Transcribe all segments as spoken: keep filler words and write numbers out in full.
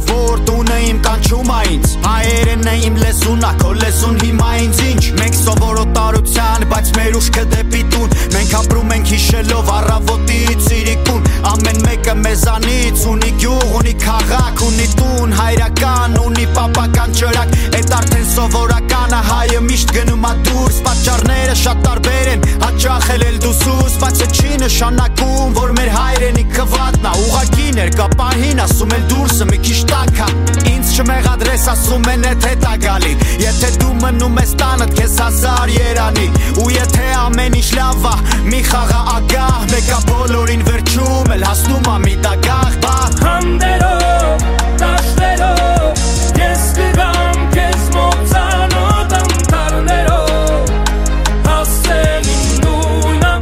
որ տունը իմ կանչում ա ինձ Հայերեն է իմ լեզունա, քո լեզուն հիմա ինձ ինչ Մենք սովոր օտարության, բայց մեր ուշքը դեպի տուն Մենք ապրում ենք հիշելով առավոտից իրիկուն Ամեն մեկը մեզանից ունի գյուղ, ունի քաղաք, ունի տուն Հայրական, ունի պապական ճրակ Էդ արդեն սովորականը հայը միշտ գնում ա դուրս Պատճառները շատ տարբեր են, հաճախել էլ դուսուս Բայց չի նշանակում, որ մեր հայրենիքը վատն ա Ուղղակի ներկապահին ասում են դուրսը մի քիչ տաք ա Ինձ չմեղադրես ասում են էդ հետ ա գալի Եթե դու մնում ես տանդ քեզ հազար երանի Ու եթե ամեն ինչ լավ ա մի խաղա ագահ Մեկա բոլորին վերջում էլ հասնում ա մի դագաղ Հանդերով, դաշտերով Ես կգամ քեզ մոտ անոտ անտառներով Հասել իմ նույնը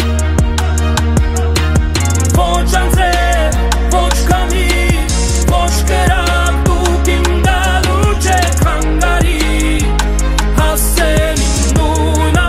Ոչ անձեր, ոչ կամի, ոչ կրակ Դուք իմ գալու չեք հանգարի Հասել իմ նույնը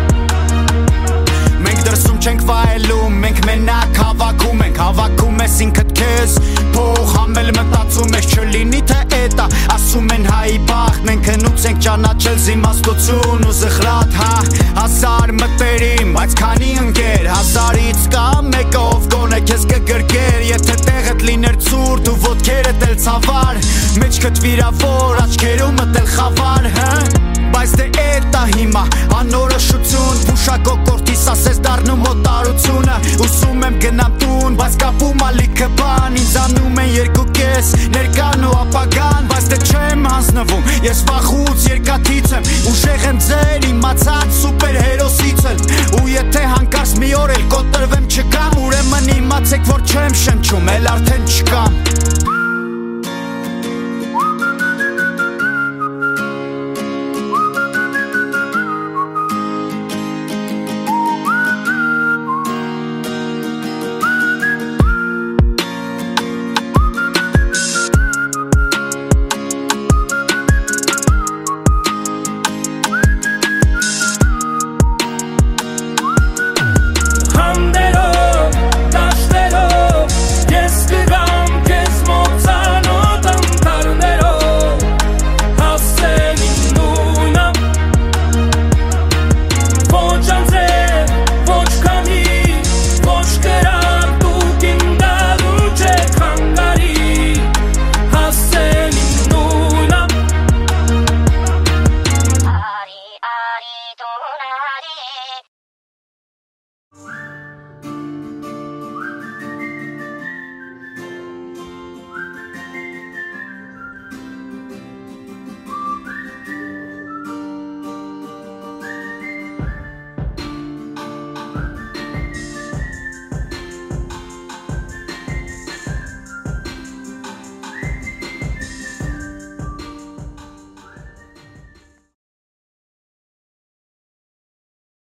Մենք դրսում չենք վայելում, մենք մենակ հավաքում ենք Հավաքում ես ինքդ քեզ, փող համել մտածում ես չլինի թե էտա Ասում են հայի բախտ, մենք հնուց ենք ճանաչել զիմաստություն ու զղրատ հա Հազար մտերիմ, բայց քանի ընկեր Հազարից կա մեկը ով գոնե քեզ կգրգեր Եթե տեղդ լիներ ցուրտ ու ոտքերդ էլ ցավար Մեջքդ վիրավոր, աչքերումդ էլ խավար հա Բայց դե էտա հիմա անորոշություն Փուշակոկորտիս ասես դառնում օտարությունը Ուսում եմ գնամ տուն, բայց կապում ա լիքը բան Ինձ անում են երկու կես, ներկան ու ապագան Բայց դե չեմ հանձնվում, ես վախուց երկաթից եմ Ուժեղ եմ ձեր իմացած սուպեր հերոսից էլ Ու եթե հանկարծ մի օր էլ կոտրվեմ չկամ Ուրեմն իմացեք որ չեմ շնչում, էլ արդեն չկամ